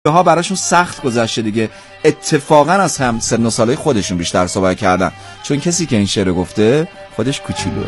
ها براشون سخت گذشته دیگه، اتفاقا از هم سن و سالای خودشون بیشتر صحبت کردن، چون کسی که این شعر گفته خودش کوچولوه.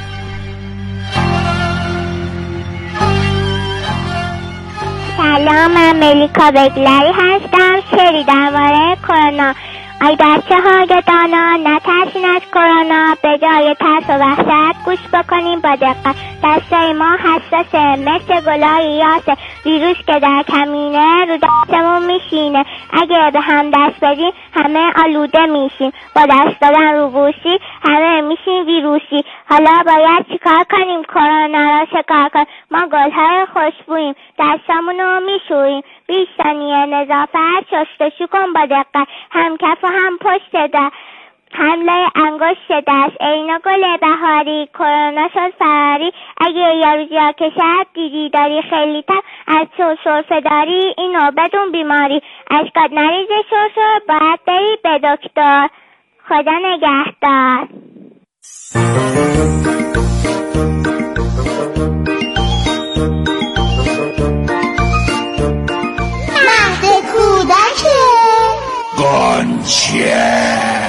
سلام، من ملیکا بگلری هستم. شعری درباره کرونا. ای بچه های دانا، نترسین از کرونا، به جای ترس و وحشت گوش بکنیم با دقت. دستای ما حساسه مثل گلای یاسه، ویروس که در کمینه رو دستمون میشینه. اگه به هم دست بدیم همه آلوده میشیم، با دست دادن رو بوسی همه میشیم ویروسی. حالا باید چیکار کنیم کرونا را شکار کنیم؟ ما گلهای خوشبوییم، دستامونو میشوییم. 20 ثانیه نظافت، شستشو کن با دقت، هم کف و هم پشت در، حمله انگشت دست. اینا گل بهاری، کرونا شد فراری. اگه یه روز یا کشد دیدی داری خیلی تر، از تو سرفه داری اینو بدون بیماری. اشکات نریزه شرشر، باید بری به دکتر. خدا نگهدار. مهد کودک گنچه.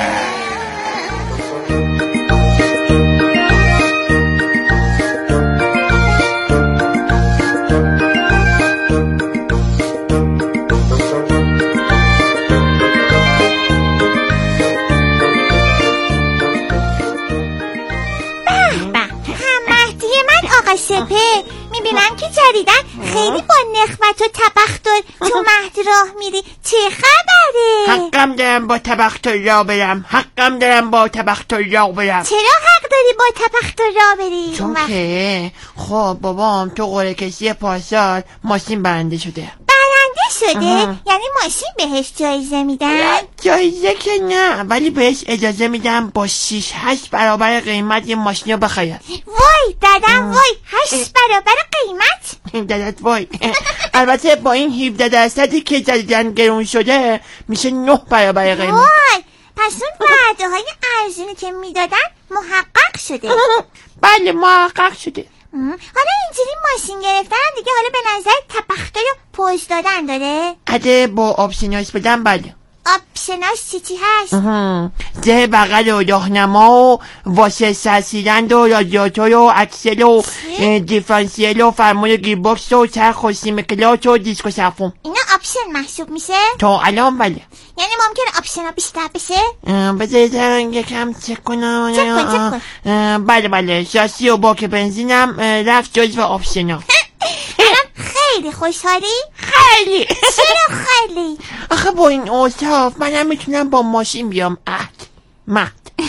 سپه میبینم که جدیدن خیلی با نخوت و تبختر تو مهد راه میری، چه خبره؟ حقم دارم با تبختر راه برم، حقم دارم با تبختر راه برم. چرا حق داری با تبختر راه بری؟ چون که خب بابام تو قرعه کشی پارسال ماشین برنده شده. شده؟ یعنی ماشین بهش جایزه میدن؟ جایزه که نه، ولی بهش اجازه میدم با 6-8 برابر قیمت یه ماشین رو بخره. وای دادم وای، 8 برابر قیمت؟ دادت وای. البته با این 17% که جدیدن گرون شده میشه 9 برابر قیمت. وای پس اون وعده های ارزونی که میدادن محقق شده؟ بله محقق شده. حالا اینجوری ماشین گرفتن دیگه حالا به نظر تبختر و پوز دادن داره؟ اگه با آپشناش بدم بله. آپشناش چی هست؟ ده بغل و راهنما و واسه سرسیلند و رادیاتور و اکسل و دیفرانسیل و فرمون گیرباکس و چرخ و سیم کلات و دیسک و صفون. اینا آپشن محسوب میشه؟ تا الان بله. یعنی ممکنه آپشن ها بیشتر بشه؟ بذارید یکم چک کنم. چک کن. بله شاسی و باک بنزینم رفت جزو آپشن ها. خیلی خوشحالی؟ خیلی. چرا خیلی؟ آخه با این اوصاف منم میتونم با ماشین بیام مهد.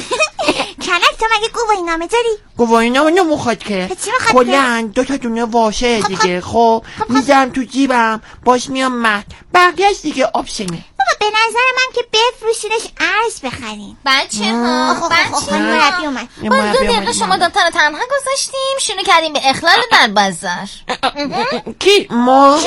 کنک تو مگه گواهی نامه داری؟ گواهی نامه نمیخواد که. کلن 2 تا دونه واشه دیگه. خب میذارم تو جیبم باش میام مهد، بقیه‌اش دیگه آپشنه. بابا به نظر من که بفروشینش ارز بخرین. بچه ها مربی اومد. باز 2 دقیقه شما دوتا رو تنها گذاشتیم، شروع کردیم به اخلال در بازار. کی ما؟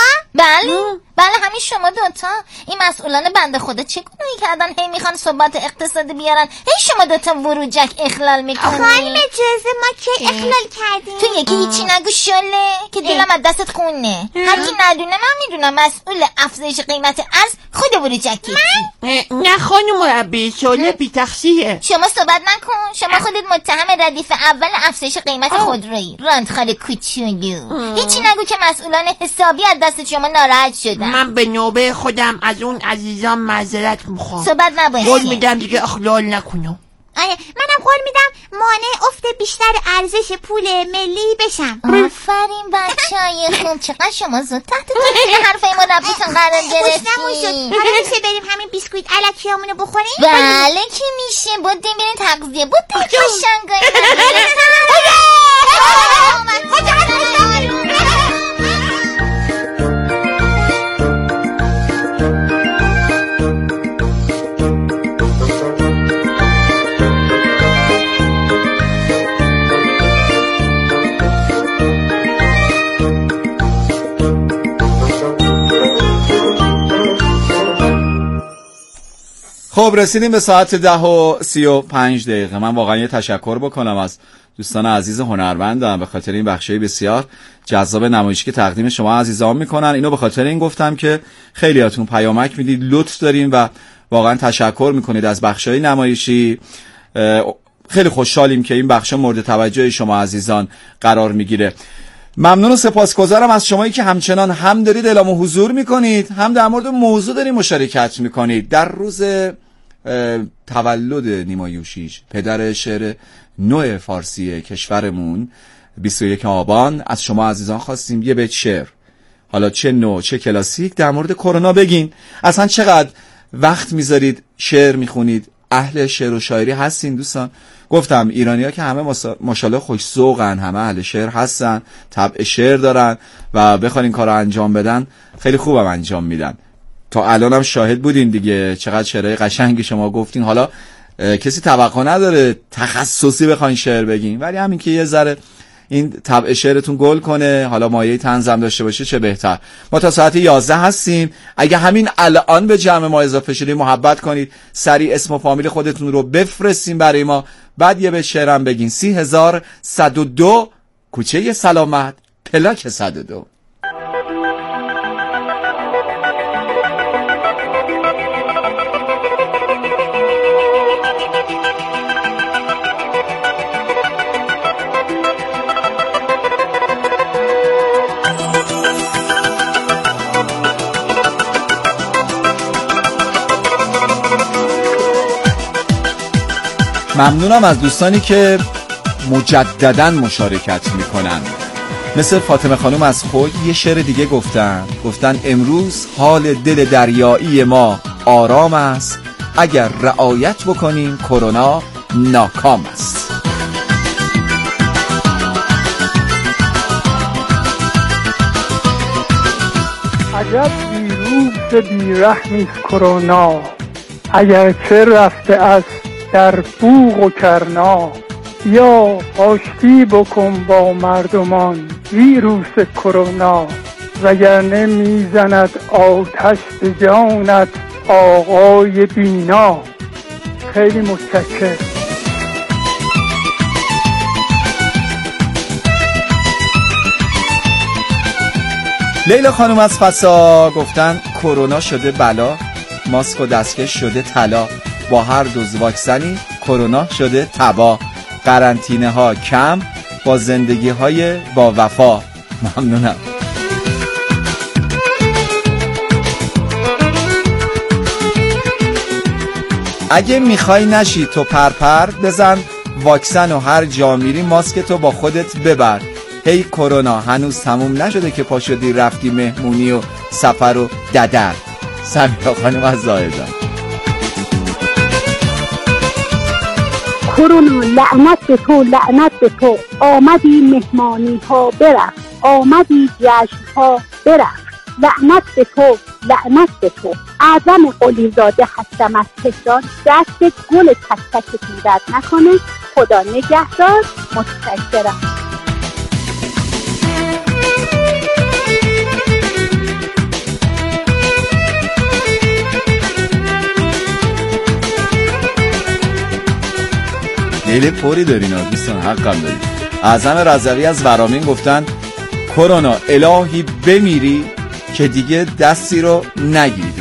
بله همین شما دوتا. این مسئولان بنده خدا چه گناهی کردن هی میخوان ثبات اقتصادی بیارن، هی شما دوتا وروجک اخلال میکنی. خانم اجازه ما که اخلال کردیم؟ تو یکی هیچی نگو شله که دلم از دستت خونه. هرکی ندونه من میدونم مسئول افزایش قیمت ارز خود وروجکی. نه خانم مربی، شله بی تقصیره. شما صحبت نکن، شما خودت متهم ردیف اول افزایش قیمت خودرویی. راندخال کوچولو، هیچی نگو که مسئولان حسابی از دست شما ناراحت شدن. من به نوبه خودم از اون عزیزان معذرت میخوام. صحبت نباشه. قول میدم دیگه اخلال نکنم. آره منم قول میدم مانع افت بیشتر ارزش پول ملی بشم. آفرین بچه‌های خوب، چقدر شما زود تحت تاثیر حرفای مربیتون قرار گرفتین. حالا میشه بریم همین بیسکویت الکیامونو بخوریم؟ بله که میشه. بودیم بریم تغذیه، بودیم قشنگایی. خب رسیدیم به ساعت 10:35. من واقعا یه تشکر بکنم از دوستان عزیز هنرمندم به خاطر این بخشای بسیار جذاب نمایشی که تقدیم شما عزیزان میکنن. اینو به خاطر این گفتم که خیلیاتون پیامک میدید، لطف دارین و واقعا تشکر میکنید از بخشای نمایشی. خیلی خوشحالیم که این بخش مورد توجه شما عزیزان قرار میگیره. ممنون و سپاسگزارم از شمایی که همچنان هم دارید اعلام حضور میکنید، هم در مورد موضوع دارید مشارکت میکنید. در روز تولد نیما یوشیج، پدر شعر نو فارسی کشورمون، 21 آبان، از شما عزیزان خواستیم یه بیت شعر، حالا چه نو چه کلاسیک، در مورد کرونا بگین. اصلا چقدر وقت میذارید شعر میخونید؟ اهل شعر و شاعری هستین دوستان؟ گفتم ایرانی‌ها که همه ماشاءالله خوش ذوقن، همه اهل شعر هستن، طبع شعر دارن و بخوان این کارو انجام بدن خیلی خوبم انجام میدن. تا الانم شاهد بودین دیگه چقدر شعرهای قشنگی شما گفتین. حالا کسی توقع نداره تخصصی بخواین شعر بگین، ولی همین که یه ذره این طبع شعرتون گل کنه، حالا مایه طنز هم داشته باشه چه بهتر. ما تا ساعت 11 هستیم. اگه همین الان به جمع ما اضافه شدید محبت کنید، سریع اسم و فامیل خودتون رو بفرستین برای ما، بعد یه به شعرم بگین. 30102 کوچه سلامت، پلاک 102. ممنونم از دوستانی که مجدداً مشارکت میکنن، مثل فاطمه خانم از خود یه شعر دیگه گفتن امروز حال دل دریایی ما آرام است، اگر رعایت بکنیم کرونا ناکام است. عجب ویروس بیرحمیست کرونا، اگرچه رفته است در بوق و کرنا. یا آشتی بکن با مردمان ویروس کرونا، وگرنه میزند آتش به جانت آقای بینا. خیلی متشکرم. لیلا خانم از فسا گفتن کرونا شده بلا، ماسک و دستکش شده طلا، با هر دوز واکسنی کرونا شده تبا، قرنطینه ها کم با زندگی های با وفا. ممنونم. اگه میخوای نشی تو پرپر، بزن واکسن و هر جا میری ماسک تو با خودت ببر. هی کرونا هنوز تموم نشده که پا شدی رفتی مهمونی و سفر و ددر. سمیرا خانم از زاهدان. کرونا لعنت به تو، لعنت به تو، آمدی مهمانی ها برفت، آمدی جشن ها برفت، لعنت به تو، لعنت به تو. اعظم قلیزاده هستم از تهران، دست گل تک تکتون درد نکنه، خدا نگهدار. متشکرم. لیل پوری دارین دوستان، حقم دارین. اعظم رضوی از ورامین گفتن کرونا الهی بمیری که دیگه دستی رو نگیری.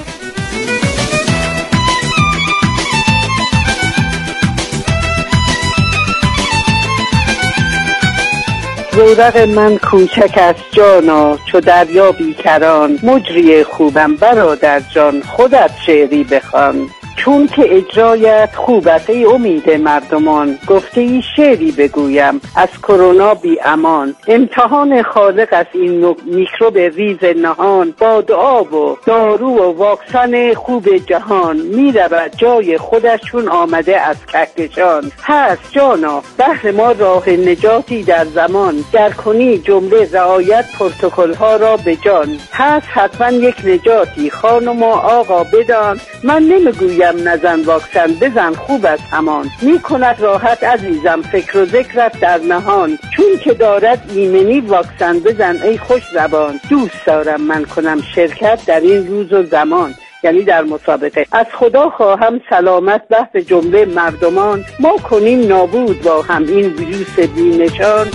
زورق من کوچک است جانا، چو دریا بیکران، مجری خوبم برادر جان، خودت شعری بخوان. چون که اجرایت خوب است ای امید مردمان، گفته ای شعری بگویم از کرونا بی امان. امتحان خالق است این میکروب ریز نهان، با دعا و دارو و واکسن خوب جهان، می رود جای خودش چون آمده از کهکشان. هست جانا بهر ما راه نجاتی در زمان، گر کنی جمله رعایت پروتکل ها را به جان. هست حتما یک نجاتی خانم و آقا بدان، من نمیگویم نزن واکسن، بزن خوب است همان. می کند راحت عزیزم فکر و ذکرت در نهان، چون که دارد ایمنی واکسن بزن ای خوش زبان. دوست دارم من کنم شرکت در این روز و زمان، یعنی در مسابقه. از خدا خواهم سلامت بحث جمله مردمان، ما کنیم نابود با هم این ویروس بی‌نشان.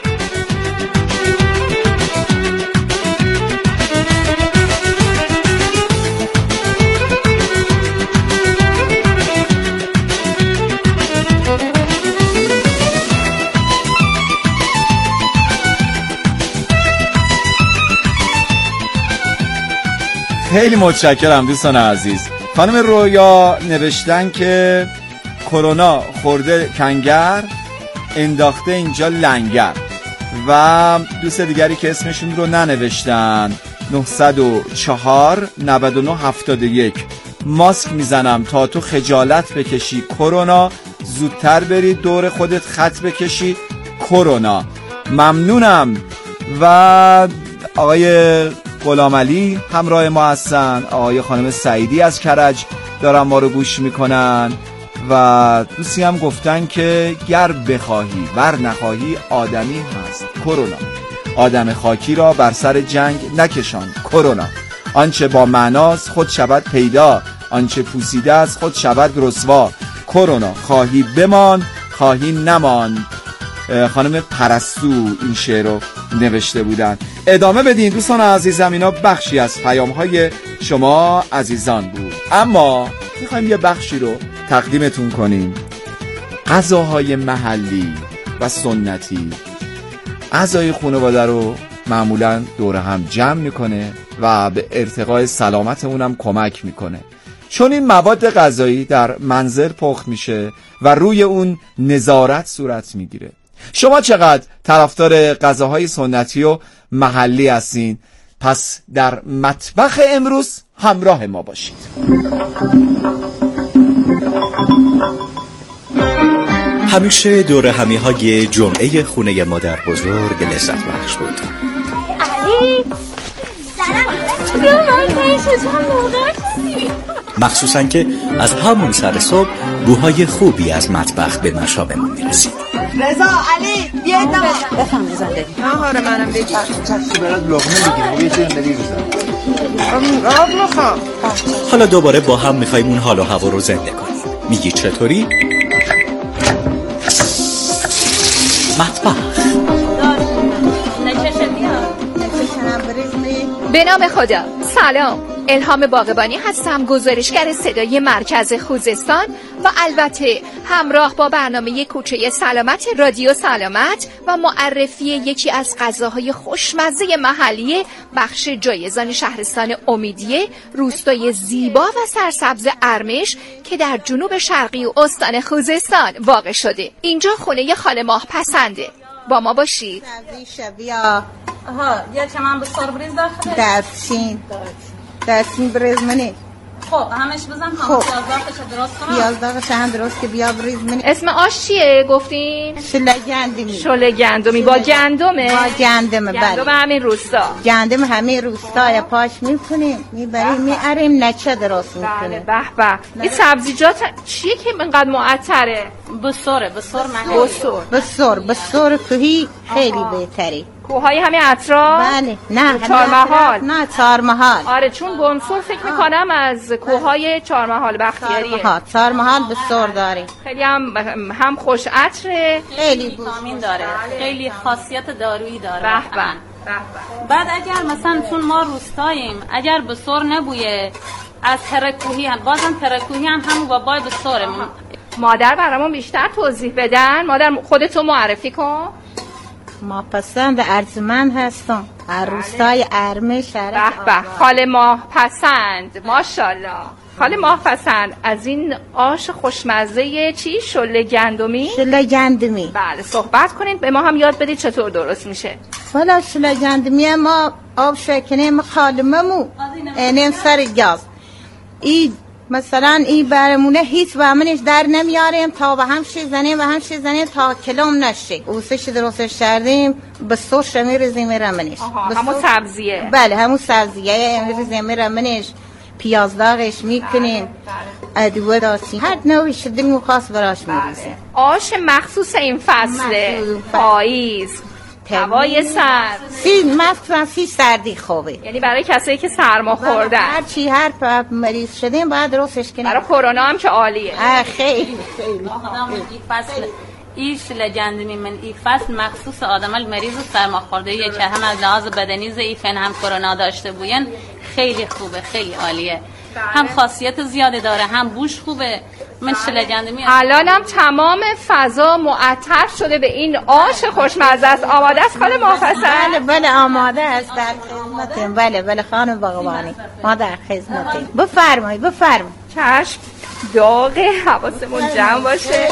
خیلی متشکرم دوستان عزیز. خانم رویا نوشتن که کرونا خورده کنگر انداخته اینجا لنگر، و دوست دیگری که اسمشون رو ننوشتن 904 99 71 ماسک میزنم تا تو خجالت بکشی کرونا، زودتر بری دور خودت خط بکشی کرونا. ممنونم. و آقای غلام علی همراه ما هستن، آقای خانم سعیدی از کرج دارن ما رو گوش میکنن، و دوستی هم گفتن که گر بخواهی ور نخواهی آدمی هست کرونا، آدم خاکی را بر سر جنگ نکشان کرونا، آنچه با معناست خود شود پیدا، آنچه پوسیده است خود شود رسوا کرونا، خواهی بمان خواهی نمان. خانم پرستو این شعر رو نوشته بودن. ادامه بدین دوستان عزیزم، اینا بخشی از پیام‌های شما عزیزان بود، اما میخوایم یه بخشی رو تقدیمتون کنیم. غذاهای محلی و سنتی اعضای خانواده رو معمولاً دور هم جمع میکنه و به ارتقای سلامت اونم کمک میکنه، چون این مواد غذایی در منزل پخت میشه و روی اون نظارت صورت میگیره. شما چقدر طرفدار غذاهای سنتی و محلی هستین؟ پس در مطبخ امروز همراه ما باشید. همیشه دور همیهای جمعه خونه مادر بزرگ لذت بخش بود. علی مخصوصا که از همون سر صبح بوهای خوبی از مطبخ به مشاممون میرسید. رضا علی بیاید بفهم زنده آهاره منم بگیر چشتی برات لقمه بگیرم یه چیزی بگیر بزن. حالا دوباره با هم میخواییم اون حال و هوا رو زنده کنیم. میگی چطوری؟ مطبخ. به نام خدا. سلام، الهام باغبانی هستم، گزارشگر صدای مرکز خوزستان و البته همراه با برنامه کوچه سلامت رادیو سلامت و معرفی یکی از غذاهای خوشمزه محلی بخش جایزان شهرستان امیدیه، روستای زیبا و سرسبز ارمش که در جنوب شرقی استان خوزستان واقع شده. اینجا خونه خاله ماه پسنده. با ما باشید. آها، یه چمن بسار بریز داخله دستین بریز منی. خب همش بزن هم پیازداغش درست کنم. پیازداغش هم درست که بیا بریز منی. اسم آش چیه گفتین؟ شله گندمی. با گندمه؟ با گندمه. گندم همین روستا. گندم همین روستا پاش میکنیم میبریم میاریم نچه درست میکنیم. به به. این سبزیجات چیه که اینقدر معطره؟ بسور کوهی خیلی بهتری. کوههای همین اطراف؟ بله. نه چهارمحال. نه چهارمحال. آره چون بنسور فکر میکنم از کوههای چهارمحال بختیاریه. چهارمحال بسور داره. خیلی هم خوش عطره، خیلی ویتامین داره، خیلی خاصیت دارویی داره. به به. بعد اگر مثلا چون ما روستاییم اگر بسور نبویه از ترکوهی هم بازم ترکوهی هم همون بابای بسوره. مادر برامون بیشتر توضیح بدن. مادر خودتو معرفی کن. ما پسند ارجمند هستم، روستای ارمش. به به. خاله ماه پسند، ماشاءالله. خاله ماه پسند، از این آش خوشمزه چی؟ شله گندمی؟ شله گندمی. بله صحبت کنید، به ما هم یاد بدید چطور درست میشه. والا شله گندمی ما آب شکنیم خالممو اینیم سر گاز ای مثلا این برمونه هیچ و همونش در نمیاریم تا به هم زنیم تا کلام نشه. اوسش درستش کردیم به سوش میریزیم رمنش. همون سبزیه. بله همون سبزیه میریزیم رمنش، پیازداغش میکنیم، ادویه داریم، هر نوعی دلمون خواست براش میریزیم. آش مخصوص این فصله، پاییز. هوای سرد مثلا سردی خوبه، یعنی برای کسایی که سرما خوردن هر مریض شدیم باید درستش کنیم. برای کرونا هم که عالیه. خیلی ایش لجندمی من ای فصل مخصوص آدم المریض و سرماخورده که هم از لحاظ بدنی ضعیفن هم کرونا داشته بوین خیلی خوبه، خیلی عالیه. هم خاصیت زیاده داره، هم بوش خوبه. من شلجندمی الانم تمام فضا معطر شده به این آش خوشمزه است. آماده است خانم محتسب؟ بله آماده است، در خدمتیم. بله خانم باغبانی ما در خدمتیم. بفرمایید. چشم. داغه، حواسمون جمع باشه.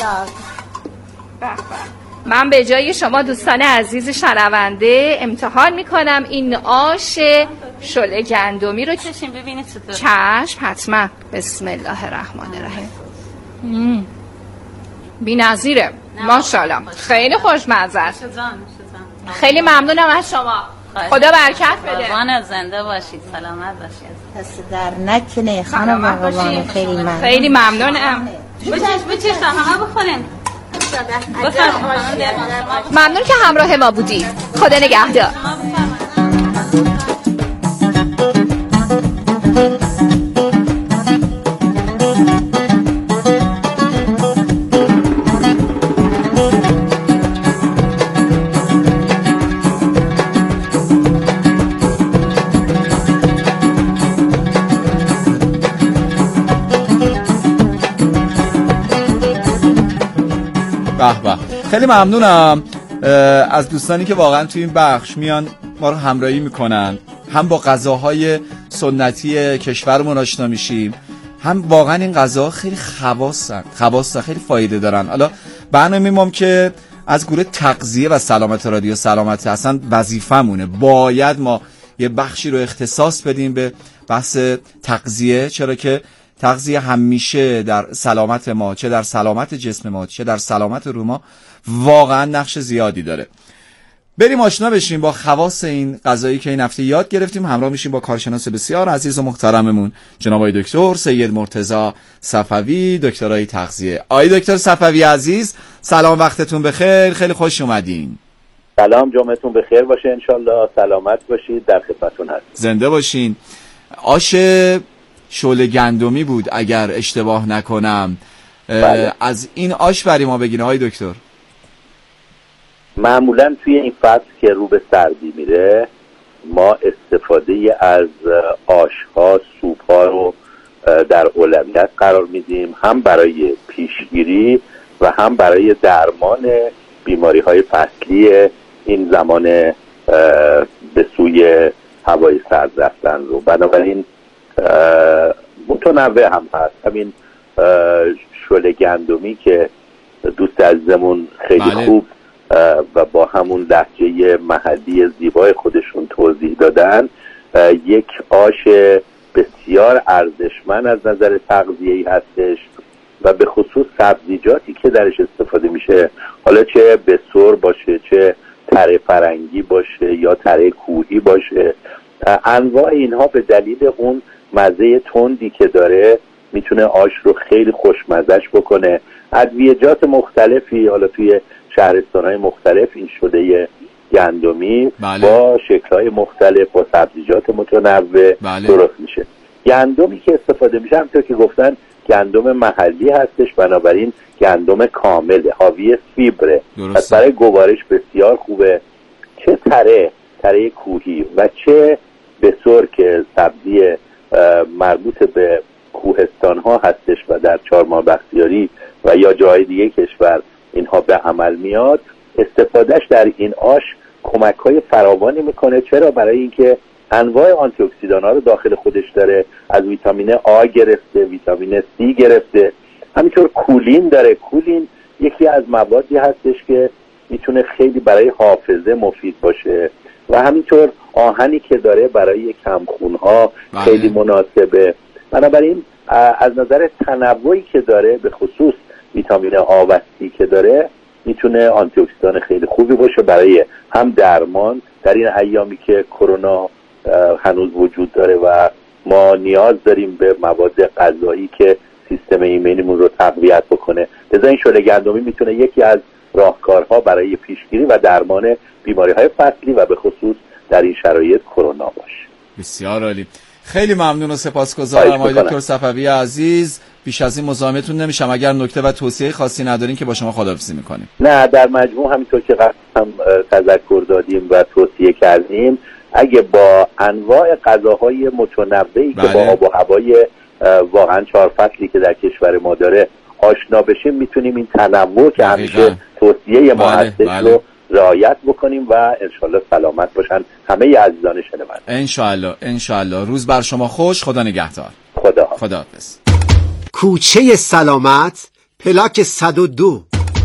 من به جای شما دوستان عزیز شنونده امتحان میکنم این آش شله گندمی رو. چشم ببینید چطور. چشم حتما. بسم الله الرحمن الرحیم. بی‌نظیره ماشاءالله، خیلی خوشمزه است. خیلی ممنونم از شما. خدا برکت بده. قربان زنده باشید، سلامت باشید. دست در نکنه خانم باغبانی. خیلی ممنونم. بچش همه بخورین. ممنون که همراه ما بودید. خدا نگهدار. به خیلی ممنونم از دوستانی که واقعا توی این بخش میان ما رو همراهی میکنن، هم با غذاهای سنتی کشورمون آشنا میشیم، هم واقعا این غذاها خیلی خواصن، خیلی فایده دارن. حالا برنامه ما که از گروه تغذیه و سلامت رادیو سلامت اصلا وظیفمونه، باید ما یه بخشی رو اختصاص بدیم به بحث تغذیه، چرا که تغذیه همیشه در سلامت ما، چه در سلامت جسم ما چه در سلامت روح ما، واقعا نقش زیادی داره. بریم آشنا بشیم با خواص این غذایی که این هفته یاد گرفتیم. همراه میشیم با کارشناس بسیار عزیز و محترممون جناب آقای دکتر سید مرتضی صفوی، دکترای تغذیه. آقای دکتر صفوی عزیز سلام، وقتتون بخیر، خیلی خوش اومدین. سلام، جمعتون بخیر باشه انشالله، سلامت باشید، در خدمتتون هستم. زنده باشین. آش شله گندمی بود اگر اشتباه نکنم. بله. از این آش برای ما بگین آقای دکتر. معمولا توی این فصل که رو به سردی میره ما استفاده از آش‌ها، سوپ‌ها رو در اولویت قرار میدیم، هم برای پیشگیری و هم برای درمان بیماری‌های فصلی این زمان به سوی هوای سرد رفتن رو. بنابراین متنوع هم هست. همین شله گندمی که دوست عزیزمون خیلی خوب و با همون لهجه محلی زیبای خودشون توضیح دادن، یک آش بسیار ارزشمند از نظر تغذیه‌ای هستش و به خصوص سبزیجاتی که درش استفاده میشه، حالا چه بسر باشه، چه تره فرنگی باشه یا تره کوهی باشه، انواع اینها به دلیل اون مزه تندی که داره میتونه آش رو خیلی خوشمزش بکنه. ادویجات مختلفی حالا توی شهرستان‌های مختلف این شده گندمی با شکل‌های مختلف با سبزیجات متنوع درست میشه. گندمی که استفاده میشه همونطور که گفتن گندم محلی هستش، بنابراین گندم کامله، حاوی فیبره، پس برای گوارش بسیار خوبه. چه تره کوهی و چه بسر که سبزی مربوط به کوهستان ها هستش و در چهارماه بختیاری و یا جای دیگه کشور اینها به عمل میاد، استفادهش در این آش کمک های فراوانی میکنه. چرا؟ برای اینکه انواع آنتی اکسیدان ها رو داخل خودش داره، از ویتامین آ گرفته، ویتامین سی گرفته، همینطور کولین داره. کولین یکی از موادی هستش که میتونه خیلی برای حافظه مفید باشه و همینطور آهنی که داره برای کمخونها خیلی مناسبه. بنابراین از نظر تنوعی که داره، به خصوص ویتامین آ و سی که داره، میتونه آنتی اکسیدان خیلی خوبی باشه برای هم درمان در این ایامی که کرونا هنوز وجود داره و ما نیاز داریم به مواد غذایی که سیستم ایمنیمون رو تقویت بکنه. لذا این شله گندمی میتونه یکی از راهکارها برای پیشگیری و درمان بیماری‌های فصلی و به خصوص در این شرایط کرونا باشه. بسیار عالی. خیلی ممنون و سپاسگزارم آقای دکتر صفوی عزیز. بیش از این مزاحمتون نمیشم. اگر نکته و توصیه خاصی ندارین که با شما خداحافظی میکنیم. نه، در مجموع همینطور که قبل هم تذکر دادیم و توصیه کردیم، اگه با انواع غذاهای متنوعی که با آب و هوای واقعا 4 فصلی که در کشور ما داره آشنا بشیم، میتونیم این تنوع که همیشه توصیه ما هستش رو رعایت بکنیم و انشالله سلامت باشن همه عزیزان شنونده. انشالله. روز بر شما خوش. خدا نگهدار. خداحافظ. کوچه سلامت، پلاک 102.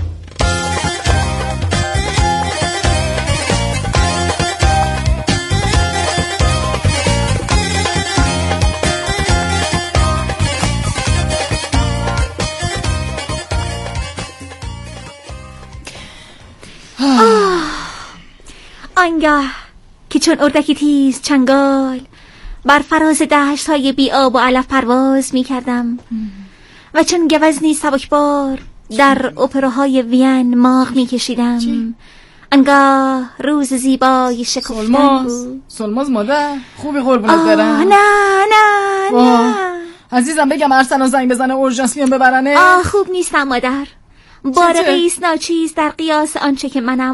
آنگاه که چون اردکی تیز چنگال بر فراز دشت های بی آب و علف پرواز می کردم و چون گوزنی سبکبار در اپراهای وین ماغ می کشیدم. آنگاه روز زیبای شکفتن بود. سلماز مادر خوبی قربونت برم. نه عزیزم بگم ارسلان زنگ بزنه اورژانس بیان ببرنه. خوب نیستم مادر. بارقیست ناچیز در قیاس آنچه که منم.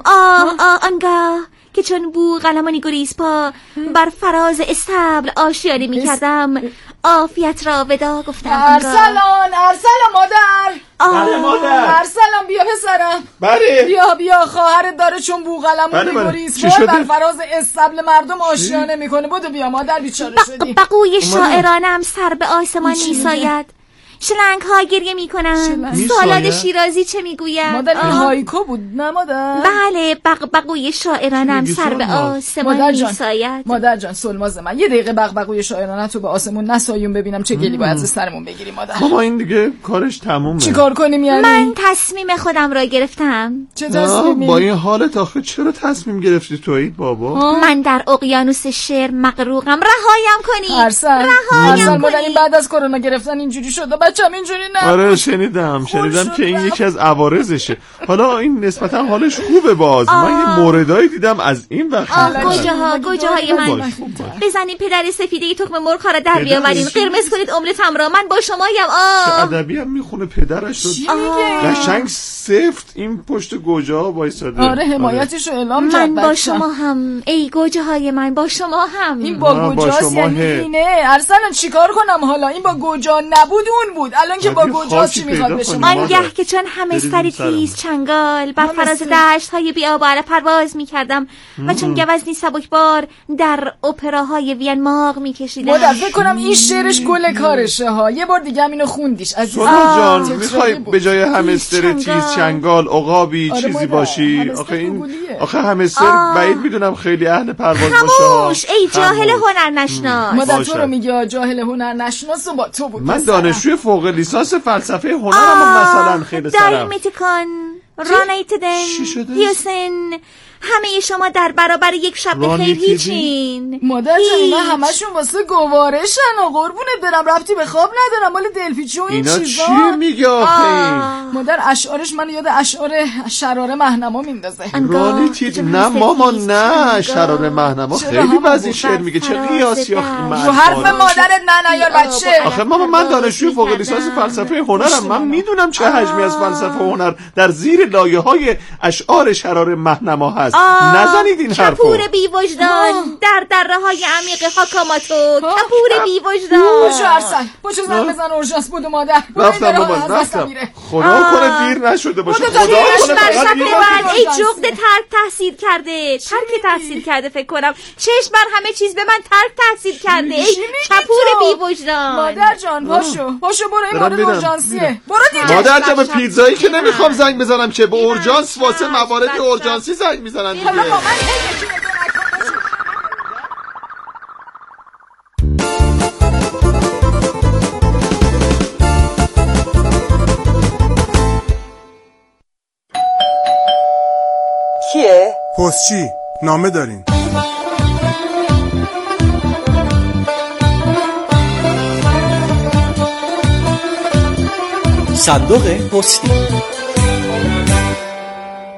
آنگاه که چون بو قلمانی گریزپا بر فراز استبل آشیانه می کردم، عافیت را ودا گفتم. ارسلان مادر. بله مادر. ارسلان بیا پسرم. بله. بیا خواهرت داره چون بو قلمانی گریزپا بر فراز استبل مردم آشیانه میکنه. بودو بیا مادر، بیچاره شدی. بقوی شاعرانم سر به آسمان میساید، شلنگ ها گریه می کنن. سالاد شیرازی چه می گویم؟ مادر این هایکو بود نه مادر؟ بله، بقبقوی شاعرانم سر به آسمان می ساید. مادر جان سلماز من، یه دقیقه بقبقوی شاعرانه تو به آسمون نسایون ببینم چه گلی باید از سرمون بگیری مادر. ماما این دیگه کارش تمومه. چی کار کنیم یعنی؟ من تصمیم خودم را گرفتم. چه تصمیمی؟ با این حالت آخه چرا تصمیم گرفتی تویی بابا؟ من در اقیانوس شعر مغروقم. رهایم کنید. ارسل مادر این بعد از کرونا گرفتن اینجوری شده. بچه‌م اینجوری نه. آره شنیدم که این یکی از عوارضشه. حالا این نسبتا حالش خوبه باز. من یه موردایی دیدم از این وقت. گوجه‌های من. بزنین پدر سفیده تخم مرغ را در بیاورین. قرمز کنید املتم را. من با شمایم. چه ادبی هم میخونه پدرش رو. قشنگ سفت این پشت گوجه‌ها وایساده. آره حمایتش رو اعلام کرد. من با شما هم. ای گوجه‌های من، با شما هم. این با گوجه‌است یعنی اینه. ارسلان چیکار کنم حالا؟ این با گوجه نبود اون بود. الان که با گوجه‌ها چی میخواد بشه؟ آنگه که چون همه سری تیز چنگال بر فراز دشت های بی آب و علف پرواز میکردم و چون گوزنی سبکبار در اپراهای وین ماغ میکشیدم. مادر فکر کنم این شعرش گل کارشه ها. یه بار دیگه هم اینو خوندیش عزیزم. جان میخوای به جای همستر تیز چنگال عقابی چیزی باشی؟ آخه همستر بعید میدونم خیلی اهل پرواز باشه. ای جاهل هنر نشناس. مادر تو رو میگه جاهل هنر نشناس با تو بود. من دانشجوی فوق لیسانس فلسفه هنرم مثلا خیلی سرم. دایمیتیکان رانایتدن هیوسن همه شما در برابر یک شب بخیر هیچین. مادر جان اینا همشون واسه گوارشن و قربونت برم ربطی به خواب ندارم. مال دلپیچی و این چیزا. اینا چی میگه آخه؟ مادر اشعارش من یاد اشعار شراره مهنما میندازه. رانیتی نه ماما نه، شراره مهنما خیلی بعضی شعر میگه. چه قیاسی آخه؟ رو حرف مادرت نه نیار بچه. آخه ماما من دانشجوی فوق لیسانس فلسفه هنرم. من میدونم چه حجمی از فلسفه و هنر در زیر لایه‌های اشعار شراره مهنما هست. نزنید این حرفو. کپور بی وجدان در دره‌های عمیق هاکاماتو. کپور بی وجدان. بوشو ارسل بوشو زن بزن اورژانس بود مادر. رفتم خدا کنه دیر نشده باشه. خدا کنه بعد ای جغد ترک تحصیل کرده فکر کنم. چشم بر همه چیز به من ترک تحصیل کرده. ای کپور بی وجدان. مادر جان پاشو برو این مورد اورژانسیه. برو دیگه. مادر جان به پیتزایی که نمیخوام زنگ بزنم که به اورژانس واسه موارد اورژانسی زنگ میزنن دیگه. کیه؟ پستچی نامه دارین. صندوق پستی.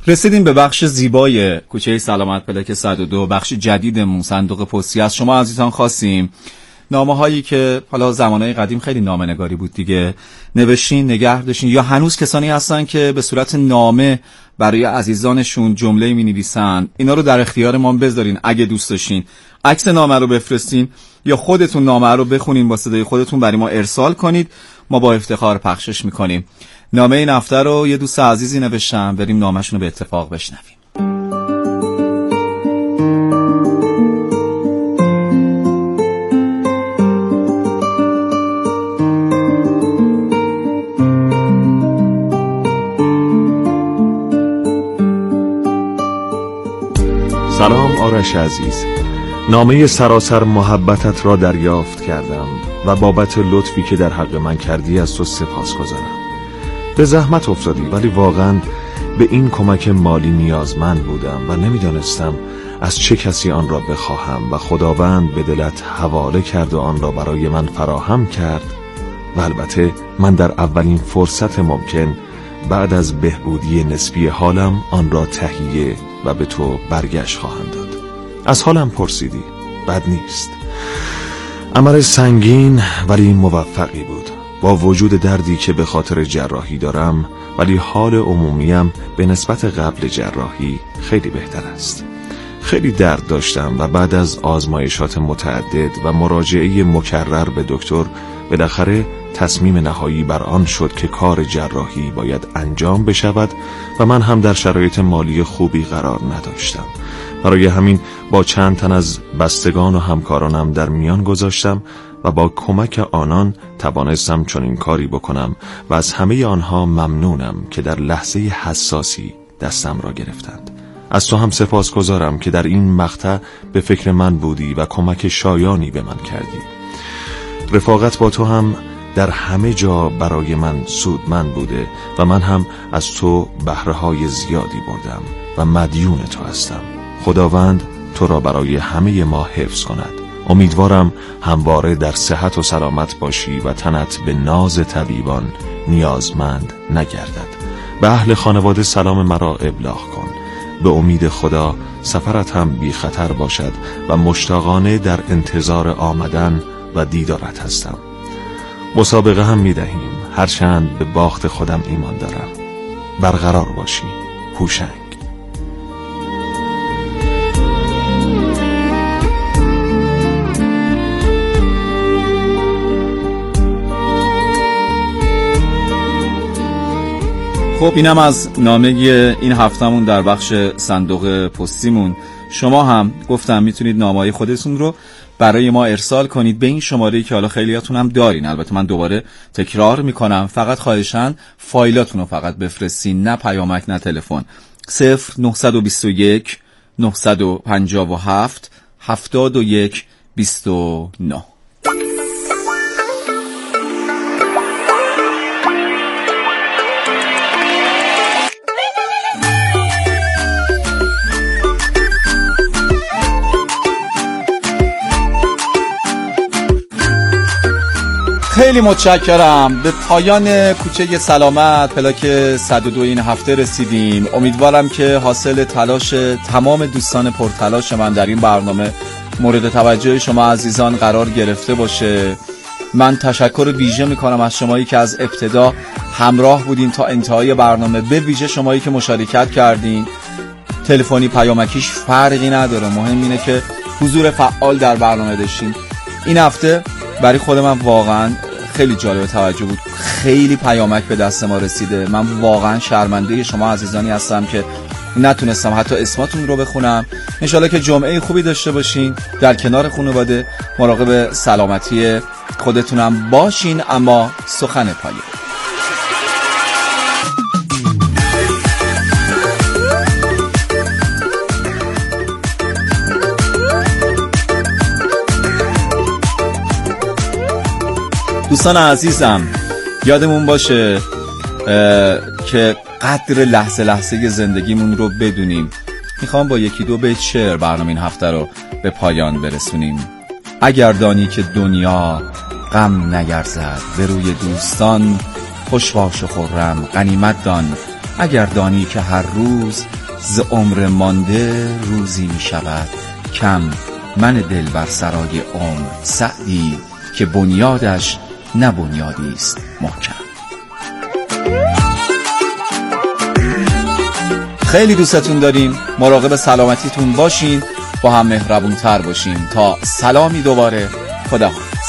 رسیدیم به بخش زیبای کوچه سلامت پلاک 102، بخش جدیدمون. صندوق پستی از شما عزیزان خواستیم نامه هایی که حالا زمانهای قدیم خیلی نامه نگاری بود دیگه، نوشتین نگه داشتین، یا هنوز کسانی هستن که به صورت نامه برای عزیزانشون جمله می نویسن. اینا رو در اختیار ما بذارین. اگه دوست داشتین عکس نامه رو بفرستین یا خودتون نامه رو بخونین با صدای خودتون برای ما ارسال کنید، ما با افتخار پخشش میکنیم. نامه این هفته رو یه دوست عزیزی نوشتم، بریم نامه‌شون رو به اتفاق بشنویم. سلام آرش عزیز، نامه سراسر محبتت را دریافت کردم و بابت لطفی که در حق من کردی از تو سپاسگزارم. به زحمت افتادی ولی واقعا به این کمک مالی نیازمند بودم و نمیدانستم از چه کسی آن را بخواهم و خداوند به دلت حواله کرد و آن را برای من فراهم کرد و البته من در اولین فرصت ممکن بعد از بهبودی نسبی حالم آن را تهیه و به تو برگشت خواهم داد. از حالم پرسیدی، بد نیست. عمل سنگین ولی موفقی بود. با وجود دردی که به خاطر جراحی دارم ولی حال عمومیم به نسبت قبل جراحی خیلی بهتر است. خیلی درد داشتم و بعد از آزمایشات متعدد و مراجعه مکرر به دکتر بالاخره تصمیم نهایی بر آن شد که کار جراحی باید انجام بشود و من هم در شرایط مالی خوبی قرار نداشتم. برای همین با چند تن از بستگان و همکارانم در میان گذاشتم و با کمک آنان توانستم چنین کاری بکنم و از همه آنها ممنونم که در لحظه حساسی دستم را گرفتند. از تو هم سپاسگزارم که در این مقطع به فکر من بودی و کمک شایانی به من کردی. رفاقت با تو هم در همه جا برای من سودمند بوده و من هم از تو بهره‌های زیادی بردم و مدیون تو هستم. خداوند تو را برای همه ما حفظ کند. امیدوارم همواره در صحت و سلامت باشی و تنت به ناز طبیبان نیازمند نگردد. به اهل خانواده سلام مرا ابلاغ کن. به امید خدا سفرت هم بی خطر باشد و مشتاقانه در انتظار آمدن و دیدارت هستم. مسابقه هم می دهیم، هرچند به باخت خودم ایمان دارم. برقرار باشی. هوشنگ. خب اینم از نامه این هفتمون در بخش صندوق پستیمون. شما هم گفتم میتونید نامه‌های خودتون رو برای ما ارسال کنید به این شماره‌ای که حالا خیلیاتون هم دارین. البته من دوباره تکرار میکنم، فقط خواهشاً فایلاتون رو فقط بفرستین، نه پیامک نه تلفن. 0921 957 71 29. خیلی متشکرم. به پایان کوچه سلامت پلاک 102 این هفته رسیدیم. امیدوارم که حاصل تلاش تمام دوستان پرتلاش من در این برنامه مورد توجه شما عزیزان قرار گرفته باشه. من تشکر ویژه میکنم از شمایی که از ابتدا همراه بودین تا انتهای برنامه، به ویژه شمایی که مشارکت کردین. تلفنی پیامکیش فرقی نداره، مهم اینه که حضور فعال در برنامه داشتین. این هفته برای خود من واقعا خیلی جالب توجه بود. خیلی پیامک به دست ما رسیده. من واقعا شرمنده شما عزیزانی هستم که نتونستم حتی اسماتون رو بخونم. انشالله که جمعه خوبی داشته باشین، در کنار خانواده، مراقب سلامتی خودتونم باشین. اما سخن پایان. دوستان عزیزم، یادمون باشه که قدر لحظه لحظه زندگیمون رو بدونیم. میخوام با یکی دو بیت شعر برنامه این هفته رو به پایان برسونیم. اگر دانی که دنیا غم نگرزد به روی دوستان، خوش باش و خرم غنیمت دان اگر دانی که هر روز ز عمر مانده روزی می شود کم. من دل بر سرای عمر سعدی که بنیادش نه بنیادی است محکم. خیلی دوستتون داریم، مراقب سلامتیتون باشین، با هم مهربون تر باشین. تا سلامی دوباره، خدا حافظ.